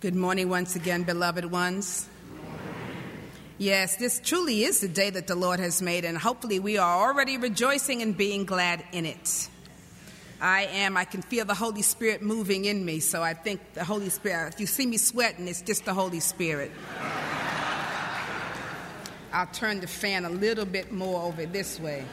Good morning once again, beloved ones. Yes, this truly is the day that the Lord has made, and hopefully we are already rejoicing and being glad in it. I can feel the Holy Spirit moving in me, so I think the Holy Spirit, if you see me sweating, it's just the Holy Spirit. I'll turn the fan a little bit more over this way.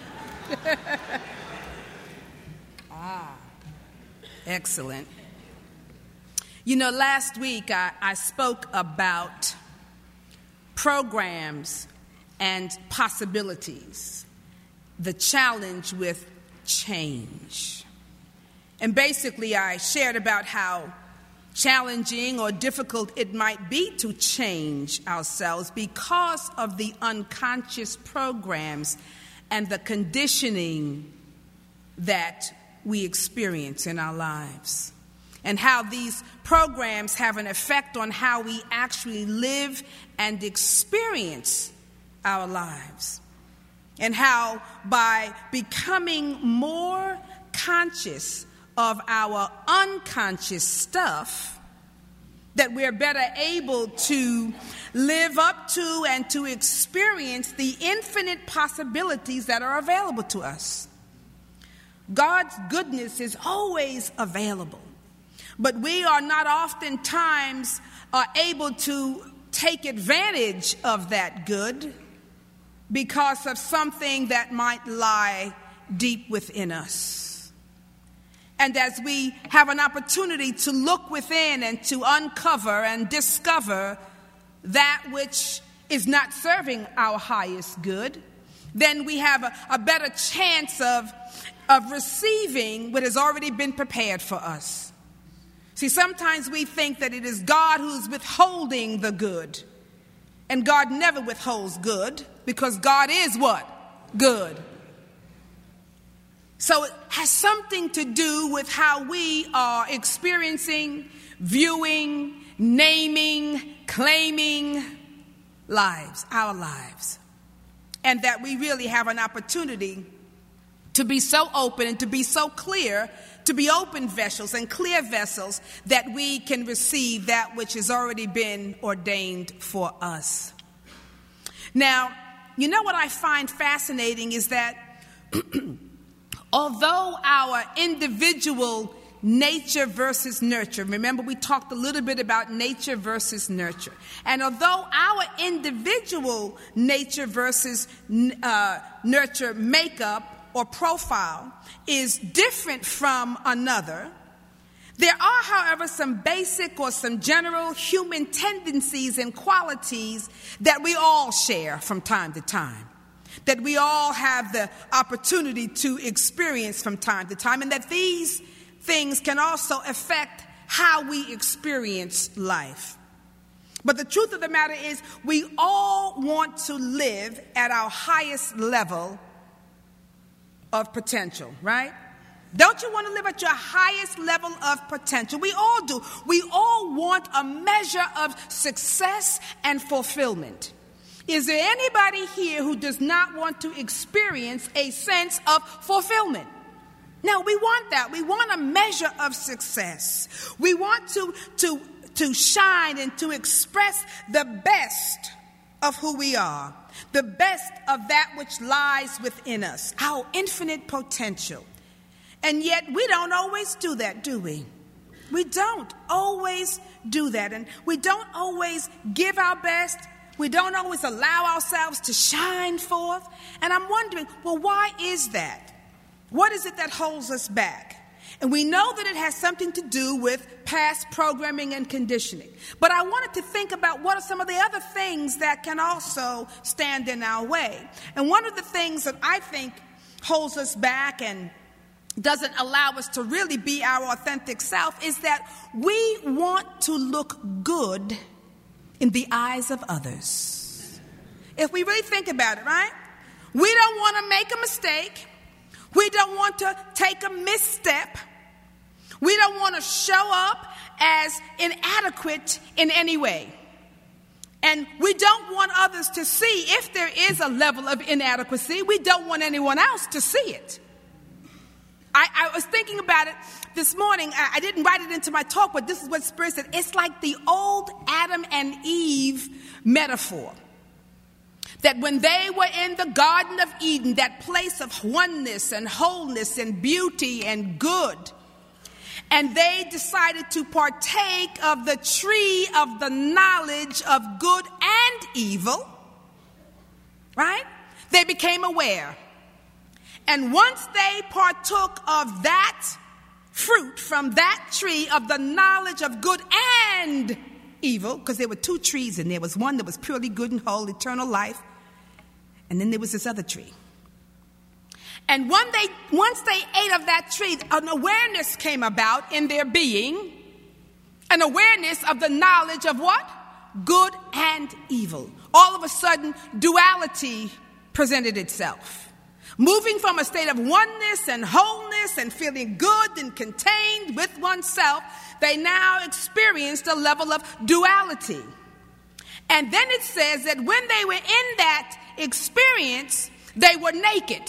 Excellent. You know, last week I spoke about programs and possibilities, the challenge with change. And basically I shared about how challenging or difficult it might be to change ourselves because of the unconscious programs and the conditioning that we experience in our lives, and how these programs have an effect on how we actually live and experience our lives, and how by becoming more conscious of our unconscious stuff, that we're better able to live up to and to experience the infinite possibilities that are available to us. God's goodness is always available, but we are not oftentimes able to take advantage of that good because of something that might lie deep within us. And as we have an opportunity to look within and to uncover and discover that which is not serving our highest good, then we have a better chance of receiving what has already been prepared for us. See, sometimes we think that it is God who's withholding the good. And God never withholds good, because God is what? Good. So it has something to do with how we are experiencing, viewing, naming, claiming lives, our lives. And that we really have an opportunity to be so open and to be so clear, to be open vessels and clear vessels, that we can receive that which has already been ordained for us. Now, you know what I find fascinating is that although our individual nature versus nurture, remember we talked a little bit about nature versus nurture, and although our individual nature versus nurture makeup or profile is different from another, there are, however, some basic or some general human tendencies and qualities that we all share from time to time, that we all have the opportunity to experience from time to time, and that these things can also affect how we experience life. But the truth of the matter is, we all want to live at our highest level of potential, right? Don't you want to live at your highest level of potential? We all do. We all want a measure of success and fulfillment. Is there anybody here who does not want to experience a sense of fulfillment? No, we want that. We want a measure of success. We want to shine and to express the best of who we are, the best of that which lies within us, our infinite potential. And yet we don't always do that, do we? We don't always do that. And we don't always give our best. We don't always allow ourselves to shine forth. And I'm wondering, well, why is that? What is it that holds us back? And we know that it has something to do with past programming and conditioning. But I wanted to think about what are some of the other things that can also stand in our way. And one of the things that I think holds us back and doesn't allow us to really be our authentic self is that we want to look good in the eyes of others. If we really think about it, right? We don't want to make a mistake. We don't want to take a misstep. We don't want to show up as inadequate in any way. And we don't want others to see if there is a level of inadequacy. We don't want anyone else to see it. I was thinking about it this morning. I didn't write it into my talk, but this is what Spirit said. It's like the old Adam and Eve metaphor. That when they were in the Garden of Eden, that place of oneness and wholeness and beauty and good, and they decided to partake of the tree of the knowledge of good and evil, right? They became aware. And once they partook of that fruit from that tree of the knowledge of good and evil, because there were two trees and there was one that was purely good and whole, eternal life, and then there was this other tree. And once they ate of that tree, an awareness came about in their being, an awareness of the knowledge of what? Good and evil. All of a sudden, duality presented itself. Moving from a state of oneness and wholeness and feeling good and contained with oneself, they now experienced a level of duality. And then it says that when they were in that experience, they were naked.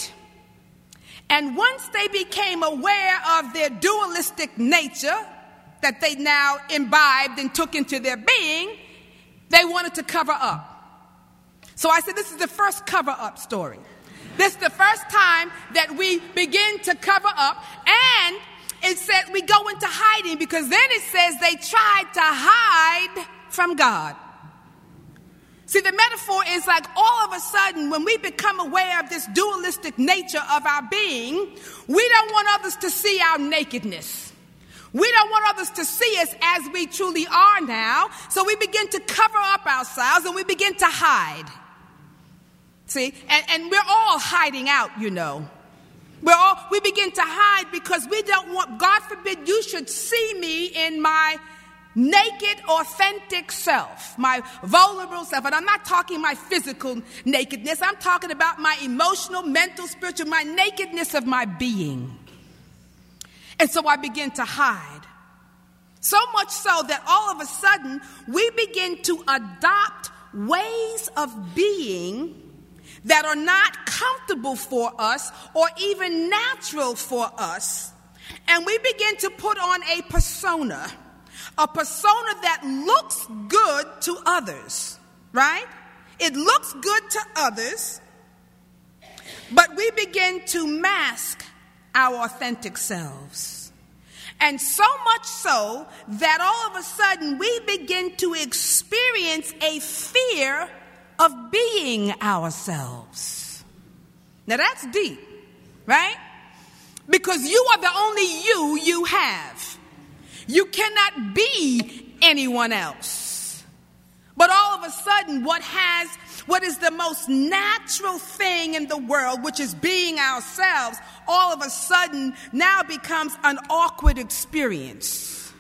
And once they became aware of their dualistic nature that they now imbibed and took into their being, they wanted to cover up. So I said, this is the first cover-up story. This is the first time that we begin to cover up. And it says we go into hiding, because then it says they tried to hide from God. See, the metaphor is like all of a sudden when we become aware of this dualistic nature of our being, we don't want others to see our nakedness. We don't want others to see us as we truly are now. So we begin to cover up ourselves and we begin to hide. See, and we're all hiding out, you know. We begin to hide because we don't want, God forbid you should see me in my naked, authentic self, my vulnerable self. And I'm not talking my physical nakedness. I'm talking about my emotional, mental, spiritual, my nakedness of my being. And so I begin to hide. So much so that all of a sudden we begin to adopt ways of being that are not comfortable for us or even natural for us. And we begin to put on a persona that looks good to others, right? It looks good to others, but we begin to mask our authentic selves. And so much so that all of a sudden we begin to experience a fear of being ourselves. Now that's deep, right? Because you are the only you have. You cannot be anyone else. But all of a sudden, what is the most natural thing in the world, which is being ourselves, all of a sudden now becomes an awkward experience.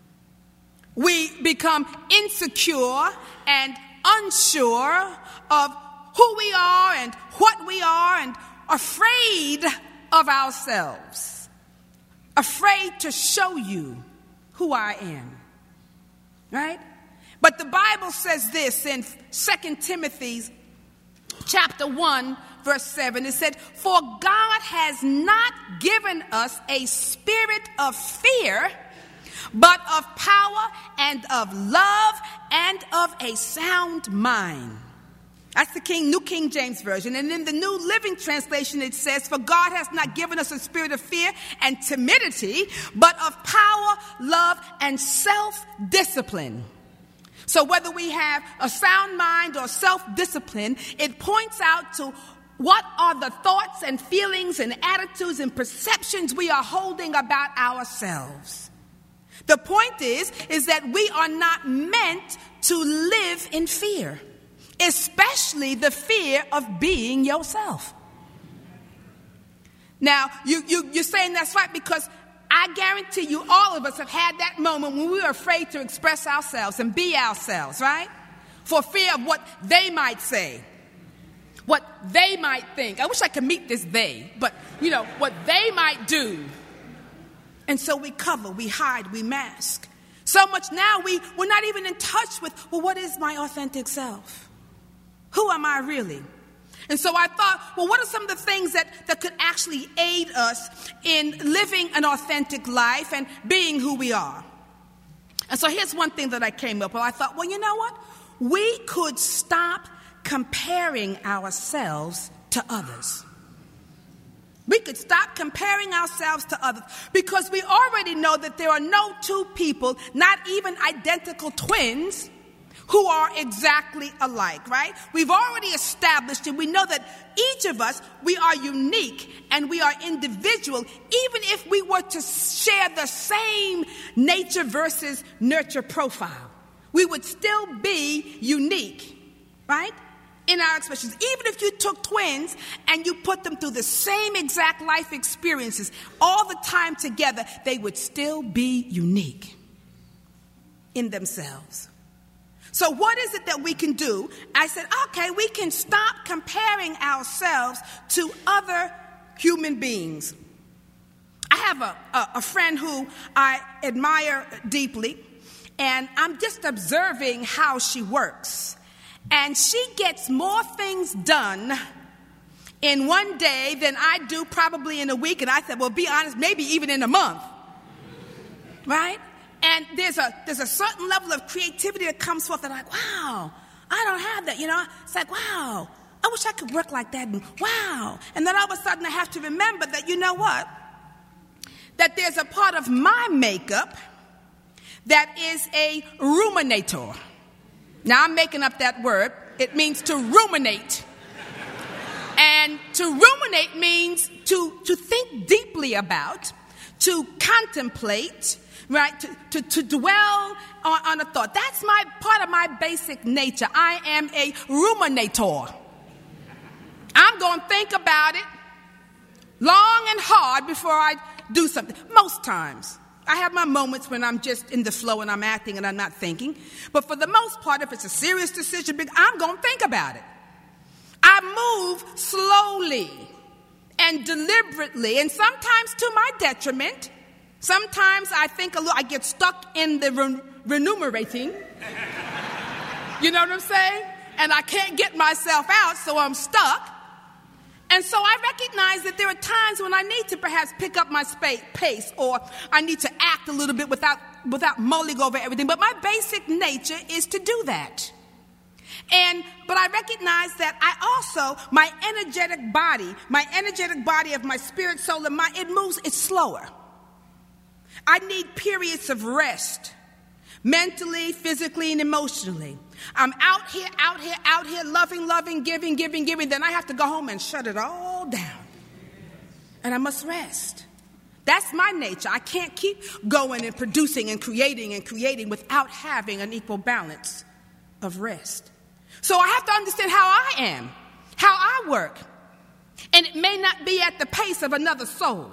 We become insecure and unsure of who we are and what we are, and afraid of ourselves, afraid to show you who I am, right? But the Bible says this in 2 Timothy chapter 1, verse 7. It said, "For God has not given us a spirit of fear, but of power and of love and of a sound mind." That's the New King James Version. And in the New Living Translation, it says, "For God has not given us a spirit of fear and timidity, but of power, love, and self-discipline." So whether we have a sound mind or self-discipline, it points out to what are the thoughts and feelings and attitudes and perceptions we are holding about ourselves. The point is that we are not meant to live in fear, especially the fear of being yourself. Now, you're saying that's right, because I guarantee you all of us have had that moment when we were afraid to express ourselves and be ourselves, right? For fear of what they might say, what they might think. I wish I could meet this they, but, what they might do. And so we cover, we hide, we mask. So much now we're not even in touch with, well, what is my authentic self? Who am I really? And so I thought, well, what are some of the things that could actually aid us in living an authentic life and being who we are? And so here's one thing that I came up with. I thought, well, you know what? We could stop comparing ourselves to others. We could stop comparing ourselves to others because we already know that there are no two people, not even identical twins, who are exactly alike, right? We've already established and we know that each of us, we are unique and we are individual, even if we were to share the same nature versus nurture profile. We would still be unique, right? In our expressions. Even if you took twins and you put them through the same exact life experiences all the time together, they would still be unique in themselves. So what is it that we can do? I said, okay, we can stop comparing ourselves to other human beings. I have a friend who I admire deeply, and I'm just observing how she works. And she gets more things done in one day than I do probably in a week. And I said, well, be honest, maybe even in a month. Right? And there's a certain level of creativity that comes forth that I'm like, wow, I don't have that, you know. It's like, wow, I wish I could work like that. And wow. And then all of a sudden I have to remember that, you know what? That there's a part of my makeup that is a ruminator. Now I'm making up that word. It means to ruminate. And to ruminate means to think deeply about, to contemplate, right? To dwell on a thought. That's my part of my basic nature. I am a ruminator. I'm going to think about it long and hard before I do something. Most times. I have my moments when I'm just in the flow and I'm acting and I'm not thinking. But for the most part, if it's a serious decision, I'm going to think about it. I move slowly and deliberately, and sometimes to my detriment. Sometimes I think a little, I get stuck in the remunerating. You know what I'm saying? And I can't get myself out, so I'm stuck. And so I recognize that there are times when I need to perhaps pick up my pace, or I need to act a little bit without mulling over everything. But my basic nature is to do that. But I recognize that I also, my energetic body of my spirit, soul, and mind, it moves, it's slower. I need periods of rest, mentally, physically, and emotionally. I'm out here, loving, giving. Then I have to go home and shut it all down. And I must rest. That's my nature. I can't keep going and producing and creating without having an equal balance of rest. So I have to understand how I am, how I work. And it may not be at the pace of another soul.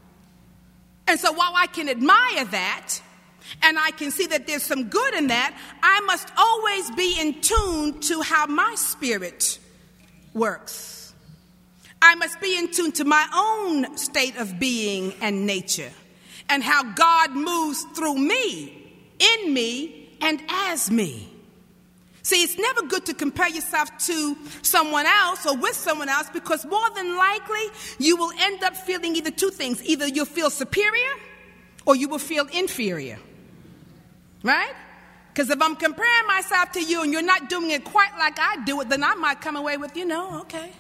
And so while I can admire that, and I can see that there's some good in that, I must always be in tune to how my spirit works. I must be in tune to my own state of being and nature, and how God moves through me, in me, and as me. See, it's never good to compare yourself to someone else or with someone else, because more than likely you will end up feeling either two things. Either you'll feel superior or you will feel inferior. Right? Because if I'm comparing myself to you and you're not doing it quite like I do it, then I might come away with, okay.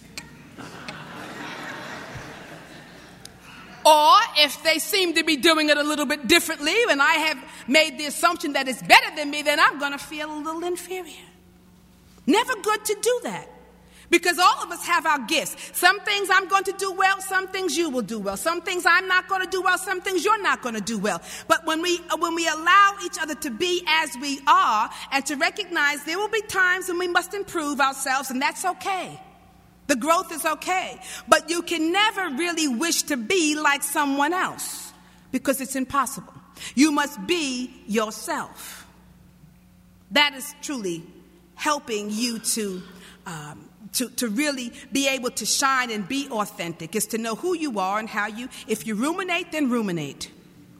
Or if they seem to be doing it a little bit differently and I have made the assumption that it's better than me, then I'm going to feel a little inferior. Never good to do that. Because all of us have our gifts. Some things I'm going to do well, some things you will do well. Some things I'm not going to do well, some things you're not going to do well. But when we allow each other to be as we are and to recognize there will be times when we must improve ourselves, and that's okay. The growth is okay. But you can never really wish to be like someone else because it's impossible. You must be yourself. That is truly helping you to really be able to shine and be authentic, is to know who you are and how you, if you ruminate, then ruminate.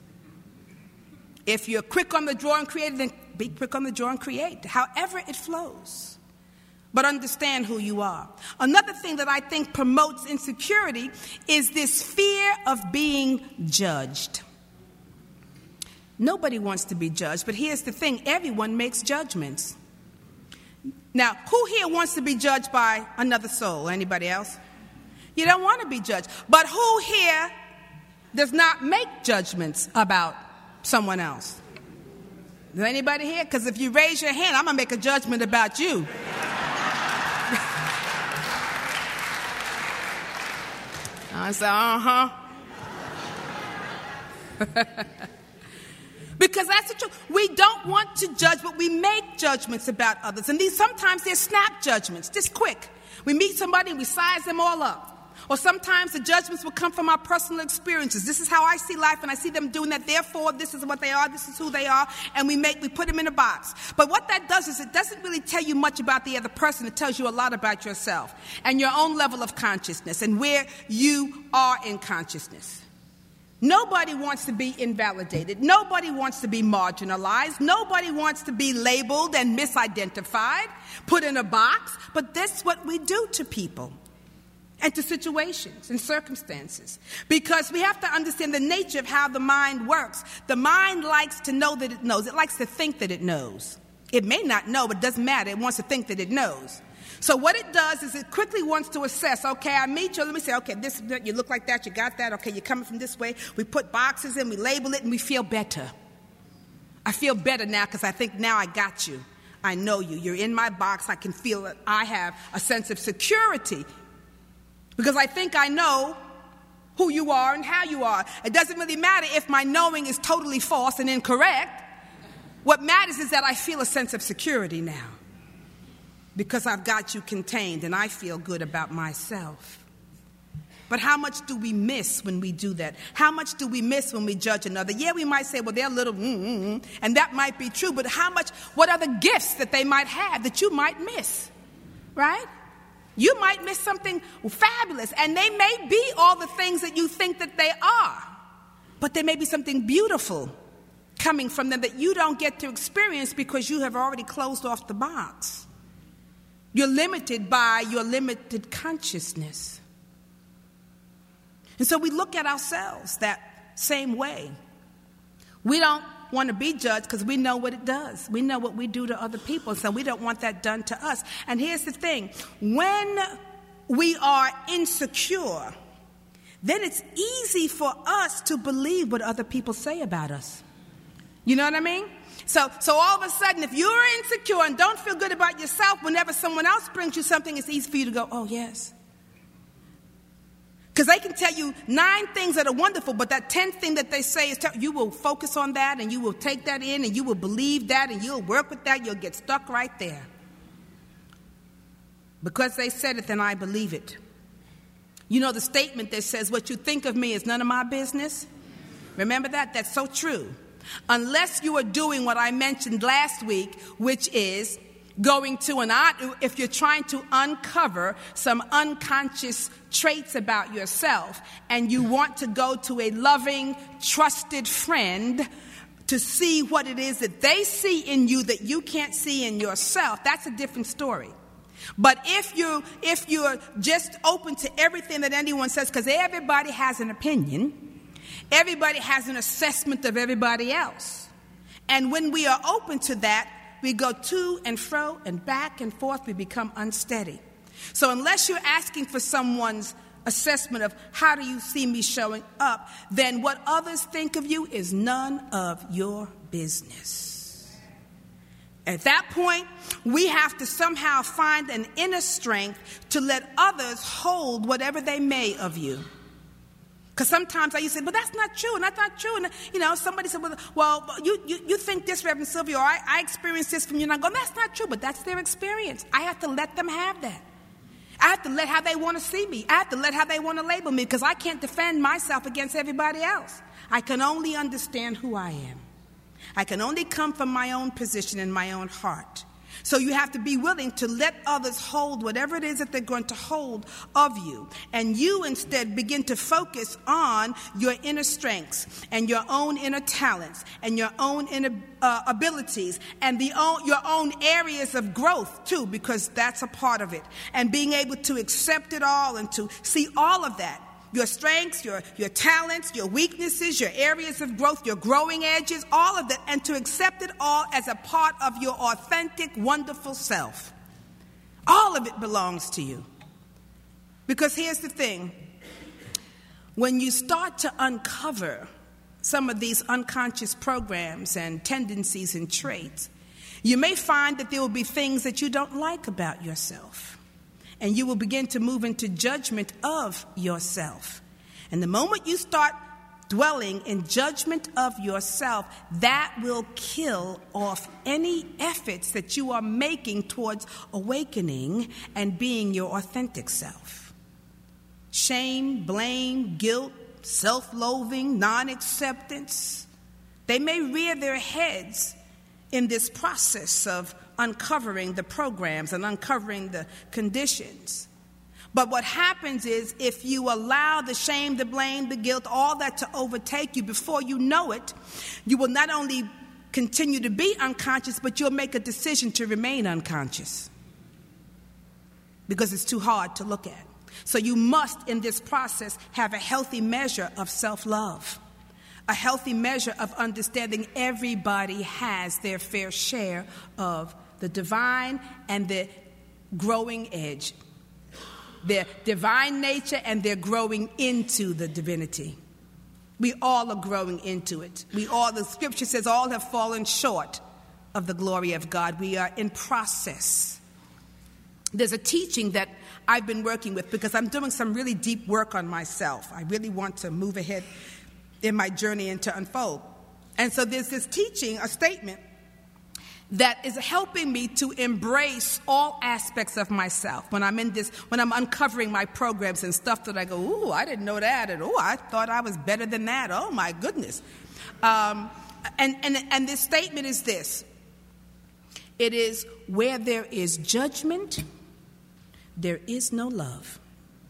If you're quick on the draw and create, then be quick on the draw and create, however it flows. but understand who you are. Another thing that I think promotes insecurity is this fear of being judged. Nobody wants to be judged, but here's the thing, everyone makes judgments. Now, who here wants to be judged by another soul? Anybody else? You don't want to be judged. But who here does not make judgments about someone else? Is there anybody here? Because if you raise your hand, I'm going to make a judgment about you. I said, Because that's the truth. We don't want to judge, but we make judgments about others. And sometimes they're snap judgments, just quick. We meet somebody and we size them all up. Or sometimes the judgments will come from our personal experiences. This is how I see life, and I see them doing that. Therefore, this is what they are. This is who they are. And we put them in a box. But what that does is it doesn't really tell you much about the other person. It tells you a lot about yourself and your own level of consciousness and where you are in consciousness. Nobody wants to be invalidated. Nobody wants to be marginalized. Nobody wants to be labeled and misidentified, put in a box. But that's what we do to people and to situations and circumstances. Because we have to understand the nature of how the mind works. The mind likes to know that it knows. It likes to think that it knows. It may not know, but it doesn't matter. It wants to think that it knows. So what it does is it quickly wants to assess, okay, I meet you, let me say, okay, this, you look like that, you got that, okay, you're coming from this way. We put boxes in, we label it, and we feel better. I feel better now because I think now I got you. I know you. You're in my box. I can feel it. I have a sense of security because I think I know who you are and how you are. It doesn't really matter if my knowing is totally false and incorrect. What matters is that I feel a sense of security now, because I've got you contained and I feel good about myself. But how much do we miss when we do that? How much do we miss when we judge another? Yeah, we might say, well, they're a little, and that might be true, but what are the gifts that they might have that you might miss, right? You might miss something fabulous, and they may be all the things that you think that they are, but there may be something beautiful coming from them that you don't get to experience because you have already closed off the box. You're limited by your limited consciousness. And so we look at ourselves that same way. We don't want to be judged because we know what it does. We know what we do to other people, so we don't want that done to us. And here's the thing. When we are insecure, then it's easy for us to believe what other people say about us. You know what I mean? So all of a sudden, if you're insecure and don't feel good about yourself, whenever someone else brings you something, it's easy for you to go, oh, yes. Because they can tell you 9 things that are wonderful, but that 10th thing that they say is you will focus on that, and you will take that in, and you will believe that, and you'll work with that. You'll get stuck right there. Because they said it, then I believe it. You know the statement that says, what you think of me is none of my business? Remember that? That's so true. Unless you are doing what I mentioned last week, which is going to if you're trying to uncover some unconscious traits about yourself and you want to go to a loving, trusted friend to see what it is that they see in you that you can't see in yourself, that's a different story. But if you're just open to everything that anyone says, because everybody has an opinion, everybody has an assessment of everybody else. And when we are open to that, we go to and fro and back and forth. We become unsteady. So unless you're asking for someone's assessment of how do you see me showing up, then what others think of you is none of your business. At that point, we have to somehow find an inner strength to let others hold whatever they may of you. Because sometimes I used to say, but that's not true, and that's not true. And, somebody said, well, you think this, Reverend Sylvia, or I experienced this from you. And I go, that's not true, but that's their experience. I have to let them have that. I have to let how they want to see me. I have to let how they want to label me, because I can't defend myself against everybody else. I can only understand who I am. I can only come from my own position and my own heart. So you have to be willing to let others hold whatever it is that they're going to hold of you. And you instead begin to focus on your inner strengths and your own inner talents and your own inner abilities and your own areas of growth too, because that's a part of it. And being able to accept it all and to see all of that. Your strengths, your talents, your weaknesses, your areas of growth, your growing edges, all of that, and to accept it all as a part of your authentic, wonderful self. All of it belongs to you. Because here's the thing. When you start to uncover some of these unconscious programs and tendencies and traits, you may find that there will be things that you don't like about yourself. And you will begin to move into judgment of yourself. And the moment you start dwelling in judgment of yourself, that will kill off any efforts that you are making towards awakening and being your authentic self. Shame, blame, guilt, self-loathing, non-acceptance, they may rear their heads in this process of uncovering the programs and uncovering the conditions. But what happens is if you allow the shame, the blame, the guilt, all that to overtake you, before you know it, you will not only continue to be unconscious, but you'll make a decision to remain unconscious because it's too hard to look at. So you must, in this process, have a healthy measure of self-love. A healthy measure of understanding everybody has their fair share of the divine and the growing edge. Their divine nature and their growing into the divinity. We all are growing into it. The scripture says all have fallen short of the glory of God. We are in process. There's a teaching that I've been working with because I'm doing some really deep work on myself. I really want to move ahead in my journey and to unfold. And so there's this teaching, a statement, that is helping me to embrace all aspects of myself. When I'm uncovering my programs and stuff that I go, ooh, I didn't know that, and I thought I was better than that. Oh my goodness. And this statement is this. It is, where there is judgment, there is no love.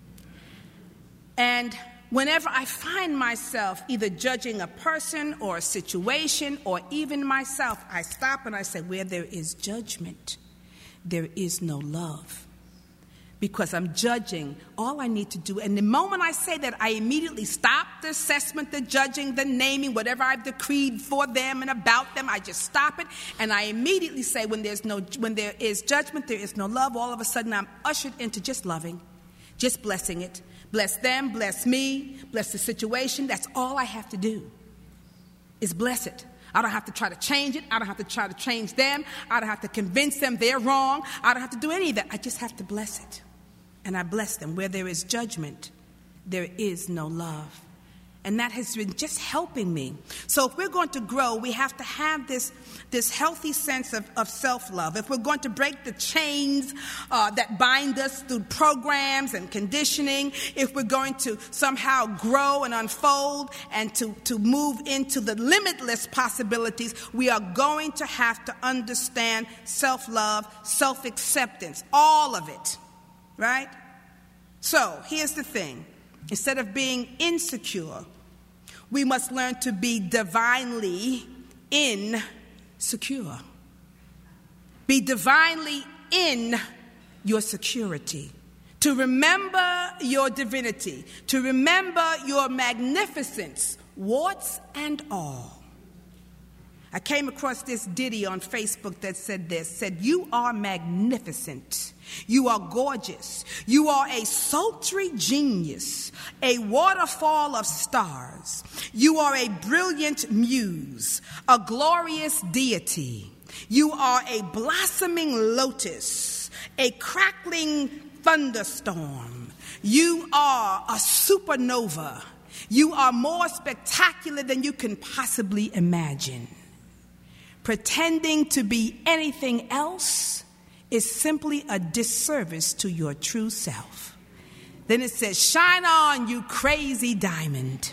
And whenever I find myself either judging a person or a situation or even myself, I stop and I say, where there is judgment, there is no love. Because I'm judging all I need to do. And the moment I say that, I immediately stop the assessment, the judging, the naming, whatever I've decreed for them and about them. I just stop it. And I immediately say, when there is judgment, there is no love. All of a sudden, I'm ushered into just loving, just blessing it. Bless them, bless me, bless the situation. That's all I have to do is bless it. I don't have to try to change it. I don't have to try to change them. I don't have to convince them they're wrong. I don't have to do any of that. I just have to bless it. And I bless them. Where there is judgment, there is no love. And that has been just helping me. So if we're going to grow, we have to have this healthy sense of self-love. If we're going to break the chains that bind us through programs and conditioning, if we're going to somehow grow and unfold and to move into the limitless possibilities, we are going to have to understand self-love, self-acceptance, all of it, right? So here's the thing. Instead of being insecure, we must learn to be divinely insecure. Be divinely in your security. To remember your divinity. To remember your magnificence, warts and all. I came across this ditty on Facebook that said, you are magnificent. You are gorgeous. You are a sultry genius, a waterfall of stars. You are a brilliant muse, a glorious deity. You are a blossoming lotus, a crackling thunderstorm. You are a supernova. You are more spectacular than you can possibly imagine. Pretending to be anything else is simply a disservice to your true self. Then it says, shine on, you crazy diamond.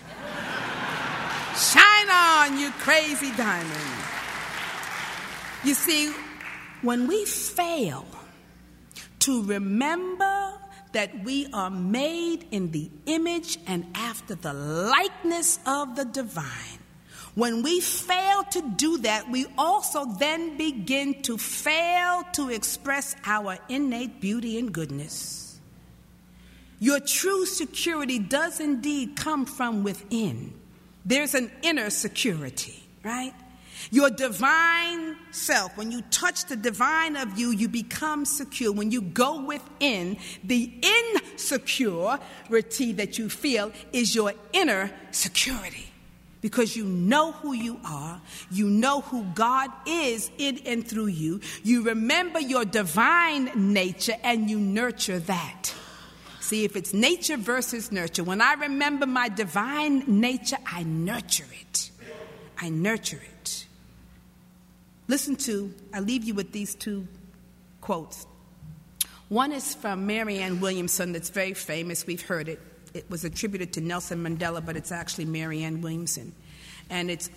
Shine on, you crazy diamond. You see, when we fail to remember that we are made in the image and after the likeness of the divine, when we fail to do that, we also then begin to fail to express our innate beauty and goodness. Your true security does indeed come from within. There's an inner security, right? Your divine self, when you touch the divine of you, you become secure. When you go within, the insecurity that you feel is your inner security. Because you know who you are, you know who God is in and through you. You remember your divine nature and you nurture that. See, if it's nature versus nurture, when I remember my divine nature, I nurture it. I nurture it. I leave you with these two quotes. One is from Marianne Williamson that's very famous. We've heard it. It was attributed to Nelson Mandela, but it's actually Marianne Williamson. And it's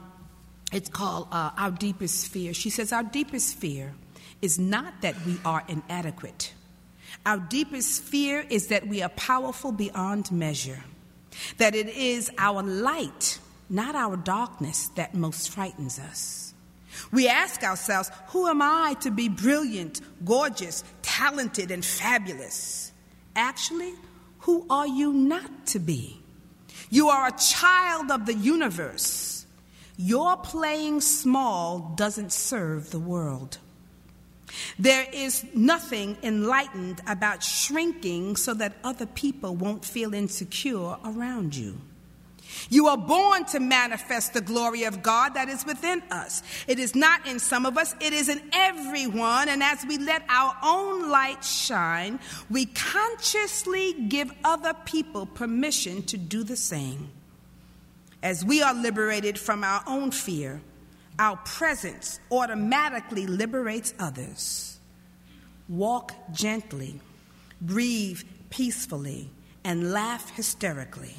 called Our Deepest Fear. She says, our deepest fear is not that we are inadequate. Our deepest fear is that we are powerful beyond measure. That it is our light, not our darkness, that most frightens us. We ask ourselves, who am I to be brilliant, gorgeous, talented, and fabulous? Actually, who are you not to be? You are a child of the universe. Your playing small doesn't serve the world. There is nothing enlightened about shrinking so that other people won't feel insecure around you. You are born to manifest the glory of God that is within us. It is not in some of us, it is in everyone. And as we let our own light shine, we consciously give other people permission to do the same. As we are liberated from our own fear, our presence automatically liberates others. Walk gently, breathe peacefully, and laugh hysterically.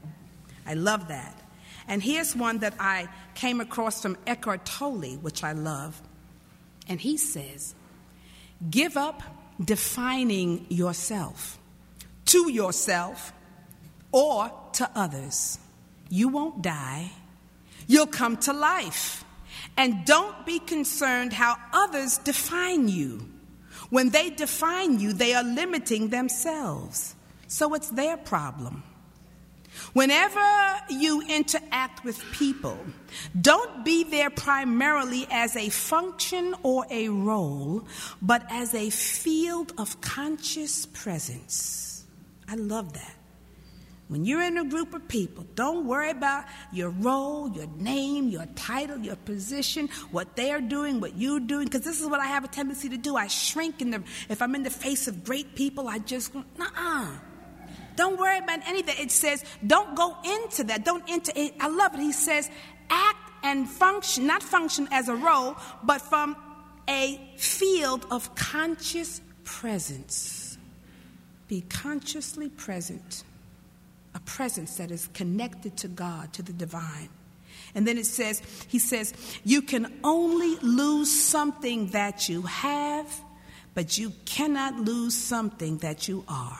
I love that. And here's one that I came across from Eckhart Tolle, which I love. And he says, give up defining yourself to yourself or to others. You won't die. You'll come to life. And don't be concerned how others define you. When they define you, they are limiting themselves. So it's their problem. Whenever you interact with people, don't be there primarily as a function or a role, but as a field of conscious presence. I love that. When you're in a group of people, don't worry about your role, your name, your title, your position, what they're doing, what you're doing, because this is what I have a tendency to do. I shrink if I'm in the face of great people, I just go, nuh-uh. Don't worry about any of that. It says, don't go into that. Don't enter it. I love it. He says, act and function, not function as a role, but from a field of conscious presence. Be consciously present. A presence that is connected to God, to the divine. And then he says, you can only lose something that you have, but you cannot lose something that you are.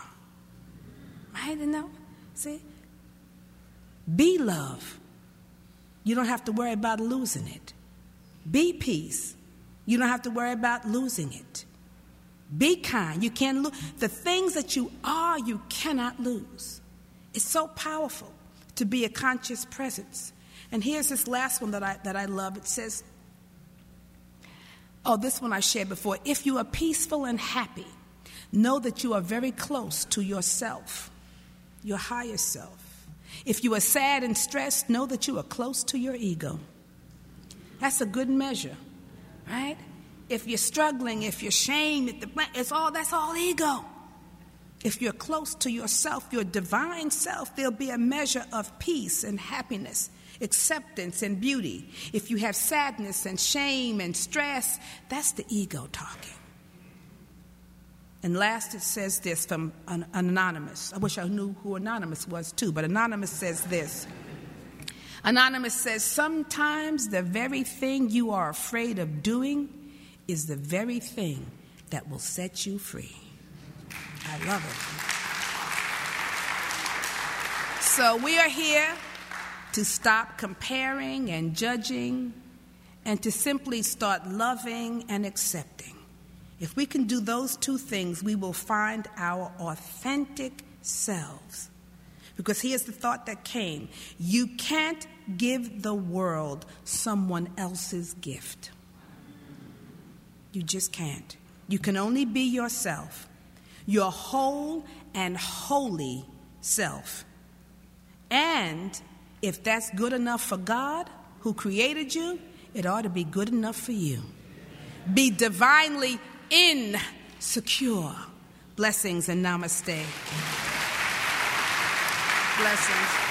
Right? You know? See? Be love. You don't have to worry about losing it. Be peace. You don't have to worry about losing it. Be kind. You can't lose. The things that you are, you cannot lose. It's so powerful to be a conscious presence. And here's this last one that I love. It says, this one I shared before. If you are peaceful and happy, know that you are very close to yourself, your higher self. If you are sad and stressed, know that you are close to your ego. That's a good measure, right? If you're struggling, if you're shamed, that's all ego. If you're close to yourself, your divine self, there'll be a measure of peace and happiness, acceptance and beauty. If you have sadness and shame and stress, that's the ego talking. And last, it says this from an Anonymous. I wish I knew who Anonymous was too, but Anonymous says this. Anonymous says, sometimes the very thing you are afraid of doing is the very thing that will set you free. I love it. So we are here to stop comparing and judging and to simply start loving and accepting. If we can do those two things, we will find our authentic selves. Because here's the thought that came. You can't give the world someone else's gift. You just can't. You can only be yourself, your whole and holy self. And if that's good enough for God, who created you, it ought to be good enough for you. Be divinely insecure. Blessings and namaste. Blessings.